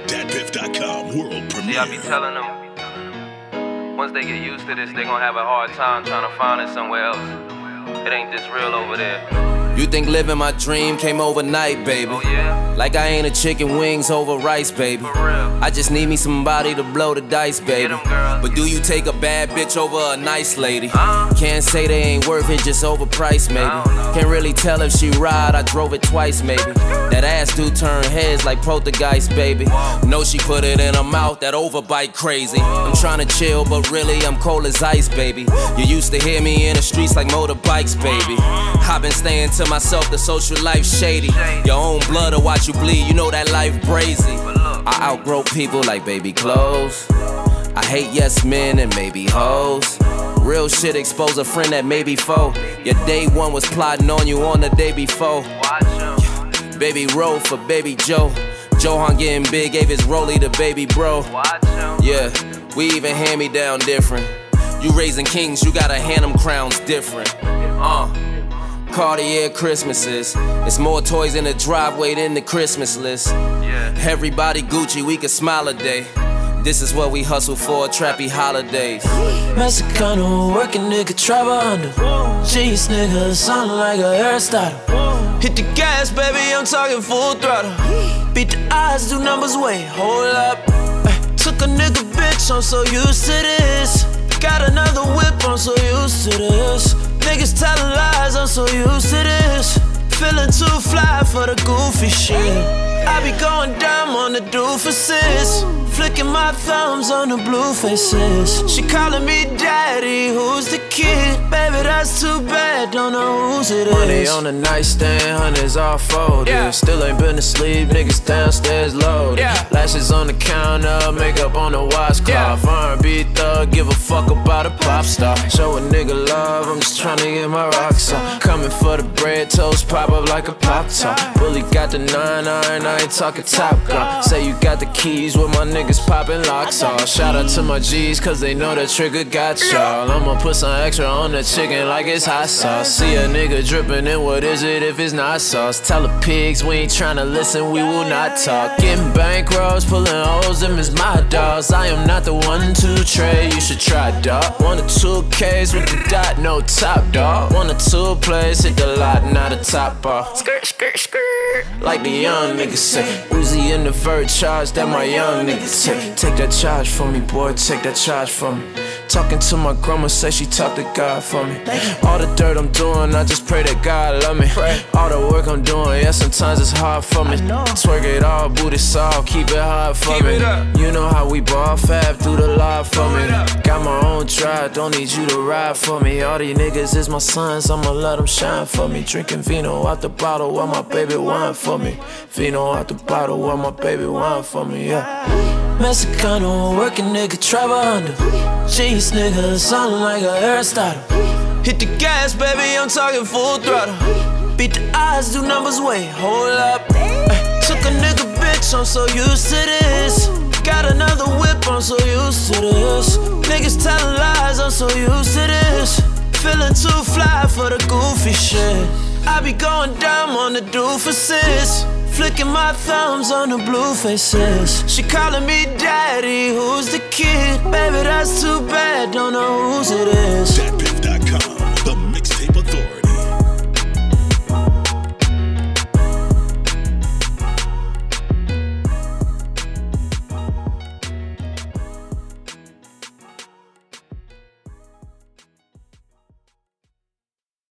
DatPiff.com world premiere. See, I be telling them, once they get used to this, they gon' have a hard time trying to find it somewhere else. It ain't this real over there. You think living my dream came overnight, baby? Oh yeah? Like I ain't a chicken wings over rice, baby. For real. I just need me somebody to blow the dice, baby. Get 'em, girl. But do you take a bad bitch over a nice lady? Can't say they ain't worth it, just overpriced, maybe. I don't know. Can't really tell if she ride, I drove it twice, maybe. That ass do turn heads like poltergeist, baby. Know she put it in her mouth, that overbite crazy. I'm tryna chill, but really I'm cold as ice, baby. You used to hear me in the streets like motorbikes, baby. I've been staying to myself, the social life shady. Your own blood will watch you bleed, you know that life crazy. I outgrow people like baby clothes. I hate yes men and maybe hoes. Real shit expose a friend that may be foe. Your day one was plotting on you on the day before. Watch 'em. Baby roll for baby Joe. Johan getting big, gave his rollie to baby bro. Watch 'em. Yeah, we even hand me down different. You raising kings, you gotta hand them crowns different. Cartier Christmases. It's more toys in the driveway than the Christmas list. Yeah. Everybody Gucci, we can smile a day. This is what we hustle for, trappy holidays. Mexicano, working nigga, travel under. Jeez, nigga, sound like a Aristotle. Hit the gas, baby, I'm talking full throttle. Beat the odds, do numbers, wait, hold up. Ay, took a nigga, bitch, I'm so used to this. Got another whip, I'm so used to this. Niggas telling lies, I'm so used to this. Feeling too fly for the goofy shit. I be going dumb on the doofuses. Flicking my thumbs on the blue faces. She calling me daddy, who's the kid? Baby, that's too bad, don't know whose it is. Money on the nightstand, hundreds all folded. Yeah. Still ain't been asleep, niggas downstairs loaded. Yeah. Lashes on the counter, makeup on the washcloth. R&B thug, give a fuck about a pop star. Show a nigga love, I'm just tryna get my rocks on. Coming for the bread, toast pop up like a Pop-Tart. Bully got the 9-iron, I ain't talking Top Gun. Say you got the keys with my niggas popping locks off. Shout out to my G's, cause they know that trigger got y'all. I'ma put some extra on the chicken like it's hot sauce. See a nigga dripping in, what is it if it's not sauce? Tell the pigs we ain't tryna listen, we will not talk. Getting bankrolls, pulling hoes, them is my dogs. I am not the one to trade, you should try, dawg. 1 or 2 Ks with the dot, no top, dawg. 1 or 2 plays, hit the lot, not a top bar. Skirt, skirt, skirt. Like the young niggas say, Uzi in the vert charge, that my young niggas take. Take that charge for me, boy, take that charge from me. Talking to my grandma, say she talk to God for me. All the dirt I'm doing, I just pray that God love me. All the work I'm doing, yeah, sometimes it's hard for me. Twerk it all, booty soft, keep it hard for me. You know how we ball fab, do the live for me. Got my own drive, don't need you to ride for me. All these niggas is my sons, I'ma let them shine for me. Drinking vino out the bottle while my baby wine for me. Vino out the bottle while my baby wine for me, yeah. Mexicano, working nigga, travel under. Jeez, nigga, sounding like a Aristotle. Hit the gas, baby, I'm talking full throttle. Beat the odds, do numbers, wait, hold up. Ay, took a nigga, bitch, I'm so used to this. Got another whip, I'm so used to this. Niggas telling lies, I'm so used to this. Feeling too fly for the goofy shit. I be going dumb on the doofuses. Flicking my thumbs on the blue faces. She calling me daddy, who's the kid? Baby, that's too bad, don't know whose it is.